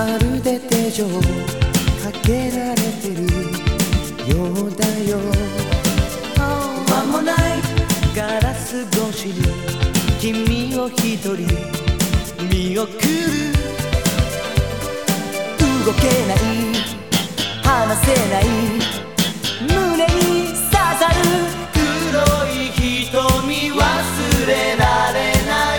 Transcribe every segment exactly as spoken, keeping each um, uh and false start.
まるで手錠かけられてるようだよ。間もないガラス越しに君を一人見送る。動けない離せない胸に刺さる黒い瞳忘れられない。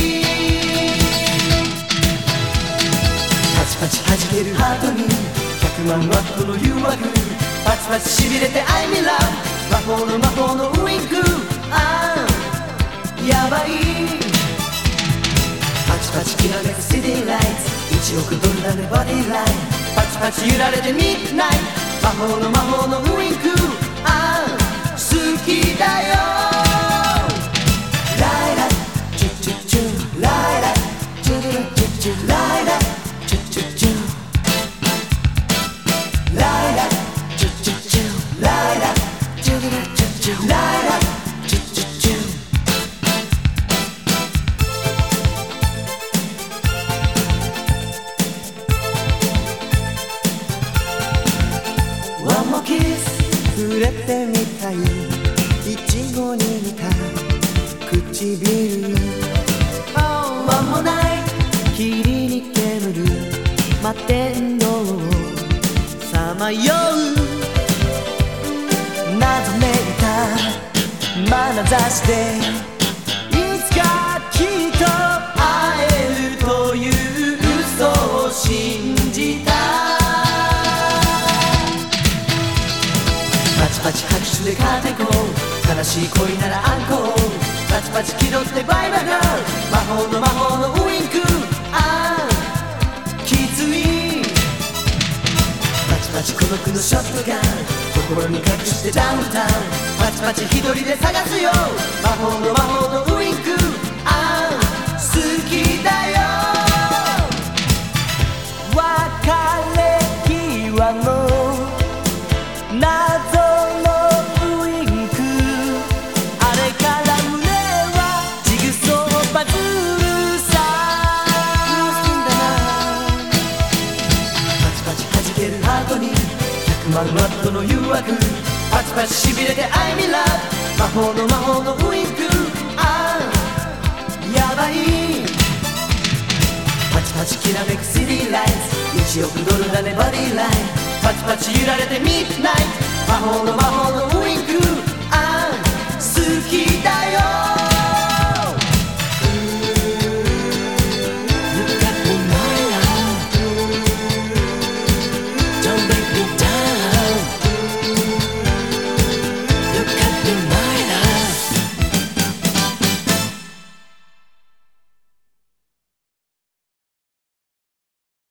パチパチ弾けるハートにひゃくまんワットの誘惑。パチパチしびれて I'm in love 魔法の魔法のウインク。ああやばい。パチパチきらめくシティライツいちおくドルだねボディライン。パチパチ揺られてミッドナイト魔法の魔法のウインク。ああ好きだよ。ライラチュチュチュライラチュチュチュチュライラチュチュチュライラチュチュチュライラチュチュチュライラチュチュチュ。ワンモキス触れてみたいイチゴに似た唇。間もない霧に煙る摩天楼をさまよう。謎めいた眼差しでいつかきっと会えるという嘘を信じた。パチパチ拍手でカーテンコール悲しい恋ならアンコール。パチパチ気取ってバイバイガール魔法の魔法のウインク。ああきつい。パチパチ孤独のショットガン心に隠してダウンタウン。パチパチ一人で探すよ魔法の魔法のウインク。ああ好きだよ。別れ際の謎のウインク。あれから胸はジグソーパズルさ。パチパチ弾けるハートにひゃくまんワットの誘惑。パチパチしびれて I'm in love 魔法の魔法のウインク。ああやばい。パチパチきらめくシティライツいちおくドルだねボディライン。パチパチ揺られてミッドナイト魔法の魔法のウインク。ああ好きだよ。